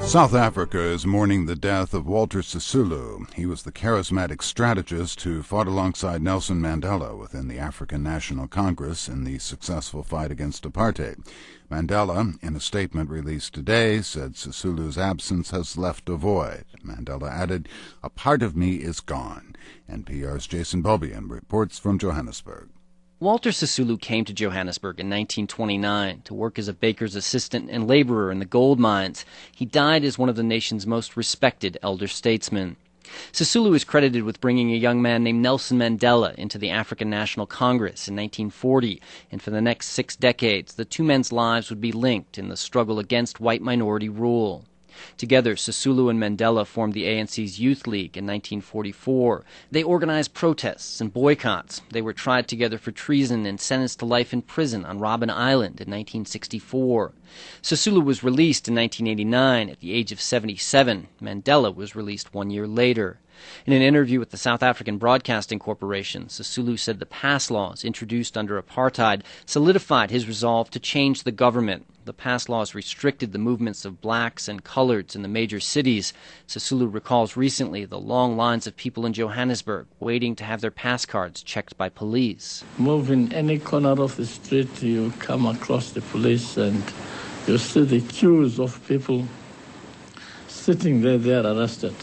South Africa is mourning the death of Walter Sisulu. He was the charismatic strategist who fought alongside Nelson Mandela within the African National Congress in the successful fight against apartheid. Mandela, in a statement released today, said Sisulu's absence has left a void. Mandela added, "A part of me is gone." NPR's Jason Beaubien reports from Johannesburg. Walter Sisulu came to Johannesburg in 1929 to work as a baker's assistant and laborer in the gold mines. He died as one of the nation's most respected elder statesmen. Sisulu is credited with bringing a young man named Nelson Mandela into the African National Congress in 1940, and for the next 6 decades, the two men's lives would be linked in the struggle against white minority rule. Together, Sisulu and Mandela formed the ANC's Youth League in 1944. They organized protests and boycotts. They were tried together for treason and sentenced to life in prison on Robben Island in 1964. Sisulu was released in 1989 at the age of 77. Mandela was released 1 year later. In an interview with the South African Broadcasting Corporation, Sisulu said the pass laws introduced under apartheid solidified his resolve to change the government. The pass laws restricted the movements of blacks and coloreds in the major cities. Sisulu recalls recently the long lines of people in Johannesburg waiting to have their pass cards checked by police. Move in any corner of the street, you come across the police and you see the queues of people sitting there, they are arrested.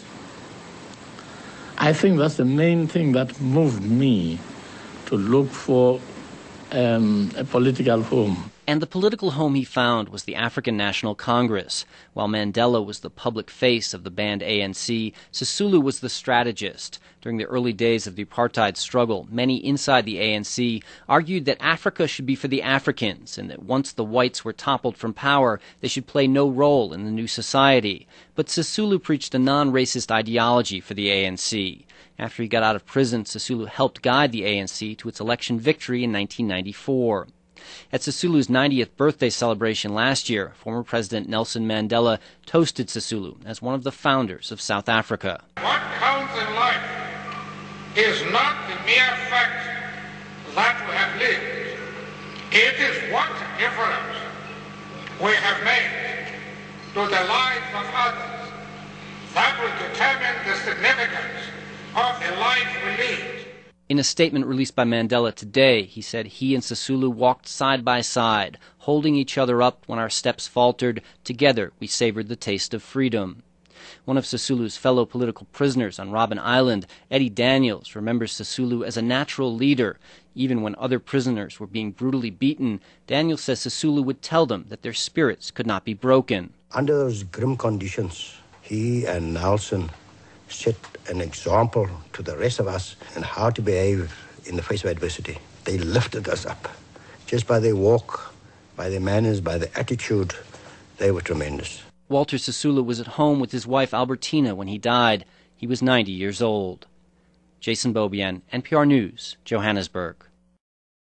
I think that's the main thing that moved me to look for a political home. And the political home he found was the African National Congress. While Mandela was the public face of the banned ANC, Sisulu was the strategist. During the early days of the apartheid struggle, many inside the ANC argued that Africa should be for the Africans and that once the whites were toppled from power, they should play no role in the new society. But Sisulu preached a non-racist ideology for the ANC. After he got out of prison, Sisulu helped guide the ANC to its election victory in 1994. At Sisulu's 90th birthday celebration last year, former President Nelson Mandela toasted Sisulu as one of the founders of South Africa. What counts in life is not the mere fact that we have lived. It is what difference we have made to the lives of others that will determine the significance of the life we lead. In a statement released by Mandela today, he said he and Sisulu walked side by side, holding each other up when our steps faltered. Together, we savored the taste of freedom. One of Sisulu's fellow political prisoners on Robben Island, Eddie Daniels, remembers Sisulu as a natural leader. Even when other prisoners were being brutally beaten, Daniels says Sisulu would tell them that their spirits could not be broken. Under those grim conditions, he and Nelson set an example to the rest of us in how to behave in the face of adversity. They lifted us up. Just by their walk, by their manners, by their attitude, they were tremendous. Walter Sisulu was at home with his wife Albertina when he died. He was 90 years old. Jason Beaubien, NPR News, Johannesburg.